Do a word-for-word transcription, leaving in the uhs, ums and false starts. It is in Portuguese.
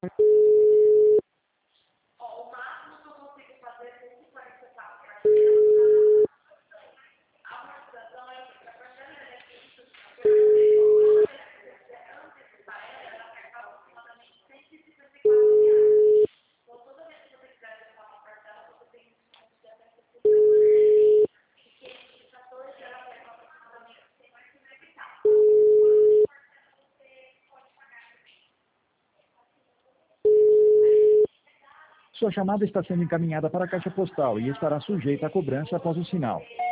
Sua chamada está sendo encaminhada para a caixa postal e estará sujeita a cobrança após o sinal.